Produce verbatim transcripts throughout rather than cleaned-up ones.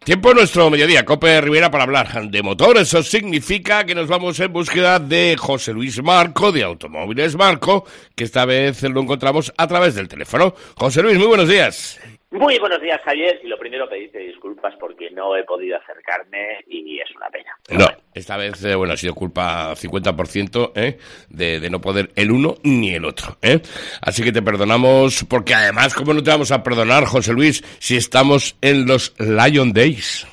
Tiempo nuestro mediodía, Cope Rivera, para hablar de motor. Eso significa que nos vamos en búsqueda de José Luis Marco, de Automóviles Marco, que esta vez lo encontramos a través del teléfono. José Luis, muy buenos días. Muy buenos días, Javier. Y lo primero, pedirte disculpas porque no he podido acercarme y es una pena. No, esta vez, eh, bueno, ha sido culpa cincuenta por ciento ¿eh? de, de no poder el uno ni el otro. ¿eh? Así que te perdonamos, porque además, ¿cómo no te vamos a perdonar, José Luis, si estamos en los Lion Days?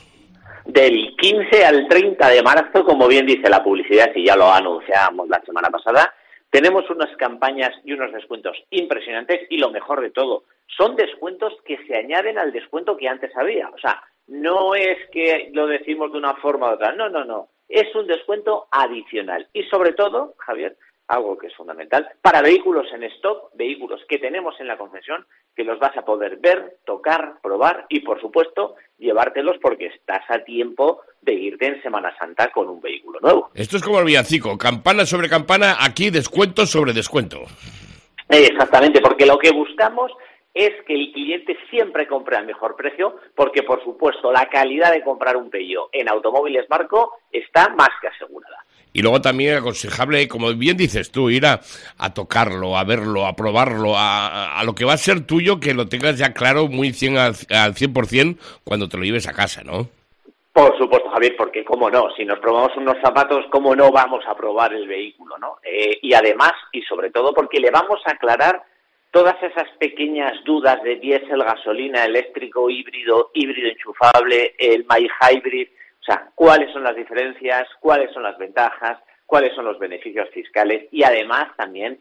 Del quince al treinta de marzo, como bien dice la publicidad, y ya lo anunciábamos la semana pasada, tenemos unas campañas y unos descuentos impresionantes y lo mejor de todo, son descuentos que se añaden al descuento que antes había. O sea, no es que lo decimos de una forma u otra, no, no, no. Es un descuento adicional. Y sobre todo, Javier, algo que es fundamental, para vehículos en stock, vehículos que tenemos en la concesión, que los vas a poder ver, tocar, probar y, por supuesto, llevártelos porque estás a tiempo de irte en Semana Santa con un vehículo nuevo. Esto es como el villancico, campana sobre campana, aquí descuento sobre descuento. Exactamente, porque lo que buscamos es que el cliente siempre compre al mejor precio, porque, por supuesto, la calidad de comprar un Peugeot en Automóviles Marco está más que asegurada. Y luego también aconsejable, como bien dices tú, ir a, a tocarlo, a verlo, a probarlo, a, a lo que va a ser tuyo, que lo tengas ya claro muy cien al, al cien por ciento cuando te lo lleves a casa, ¿no? Por supuesto, Javier, porque cómo no, si nos probamos unos zapatos, cómo no vamos a probar el vehículo, ¿no? Eh, y además, y sobre todo, porque le vamos a aclarar todas esas pequeñas dudas de diésel, gasolina, eléctrico, híbrido, híbrido enchufable, el My Hybrid. O sea, cuáles son las diferencias, cuáles son las ventajas, cuáles son los beneficios fiscales y además también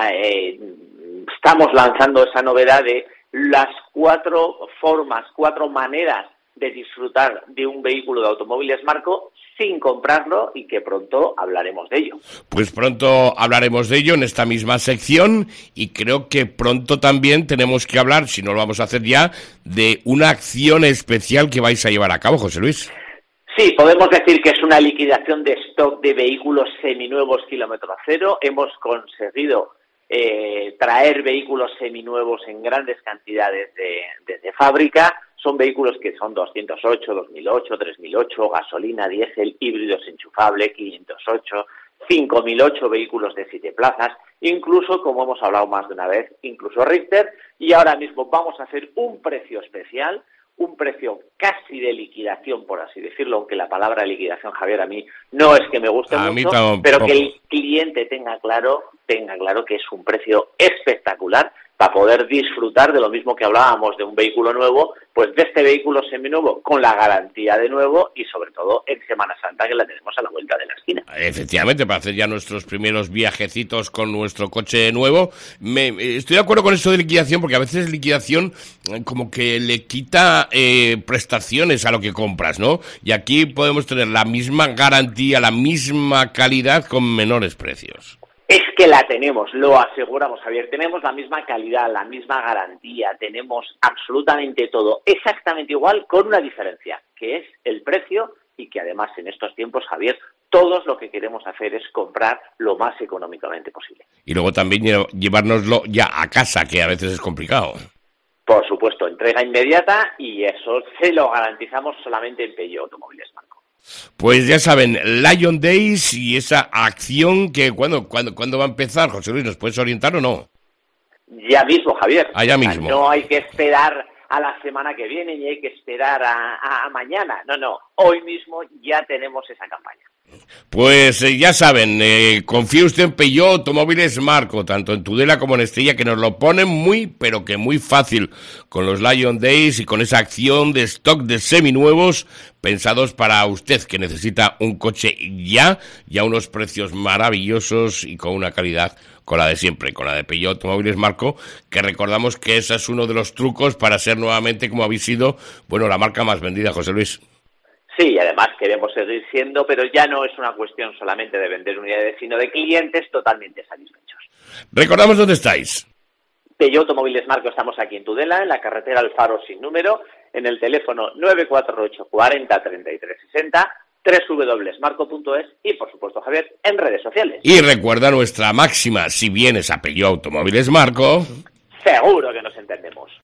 eh, estamos lanzando esa novedad de las cuatro formas, cuatro maneras de disfrutar de un vehículo de Automóviles Marco sin comprarlo y que pronto hablaremos de ello. Pues pronto hablaremos de ello en esta misma sección y creo que pronto también tenemos que hablar, si no lo vamos a hacer ya, de una acción especial que vais a llevar a cabo, José Luis. Sí, podemos decir que es una liquidación de stock de vehículos seminuevos kilómetro cero. Hemos conseguido eh, traer vehículos seminuevos en grandes cantidades de, de, de fábrica. Son vehículos que son doscientos ocho, dos mil ocho, tres mil ocho, gasolina, diésel, híbridos enchufable, quinientos ocho, cinco mil ocho vehículos de siete plazas, incluso, como hemos hablado más de una vez, incluso Richter. Y ahora mismo vamos a hacer un precio especial, un precio casi de liquidación, por así decirlo, aunque la palabra liquidación, Javier, a mí no es que me guste a mucho, pero que el cliente tenga claro, tenga claro que es un precio espectacular para poder disfrutar de lo mismo que hablábamos de un vehículo nuevo, pues de este vehículo seminuevo con la garantía de nuevo y sobre todo en Semana Santa que la tenemos a la vuelta de la esquina. Efectivamente, para hacer ya nuestros primeros viajecitos con nuestro coche nuevo. Me, estoy de acuerdo con esto de liquidación porque a veces liquidación como que le quita eh, prestaciones a lo que compras, ¿no? Y aquí podemos tener la misma garantía, la misma calidad con menores precios. Es que la tenemos, lo aseguramos, Javier. Tenemos la misma calidad, la misma garantía, tenemos absolutamente todo exactamente igual, con una diferencia, que es el precio y que además en estos tiempos, Javier, todos lo que queremos hacer es comprar lo más económicamente posible. Y luego también llevárnoslo ya a casa, que a veces es complicado. Por supuesto, entrega inmediata y eso se lo garantizamos solamente en Peugeot Automóviles Marco. Pues ya saben, Lion Days y esa acción que, ¿cuándo, cuándo, ¿cuándo va a empezar, José Luis? ¿Nos puedes orientar o no? Ya mismo, Javier. Ah, ya mismo. No hay que esperar a la semana que viene ni hay que esperar a, a, a mañana. No, no. Hoy mismo ya tenemos esa campaña. Pues eh, ya saben, eh, confíe usted en Peugeot Automóviles Marco, tanto en Tudela como en Estella, que nos lo ponen muy, pero que muy fácil con los Lion Days y con esa acción de stock de seminuevos pensados para usted que necesita un coche ya, ya unos precios maravillosos y con una calidad con la de siempre, con la de Peugeot Automóviles Marco, que recordamos que ese es uno de los trucos para ser nuevamente, como habéis sido, bueno, la marca más vendida, José Luis. Sí, y además queremos seguir siendo, pero ya no es una cuestión solamente de vender unidades, sino de clientes totalmente satisfechos. Recordamos dónde estáis. Peugeot Automóviles Marco, estamos aquí en Tudela, en la carretera Alfaro sin número, en el teléfono nueve cuatro ocho, cuarenta, treinta y tres sesenta, doble u doble u doble u punto marco punto es y, por supuesto, Javier, en redes sociales. Y recuerda nuestra máxima, si vienes a Peugeot Automóviles Marco... seguro que nos entendemos.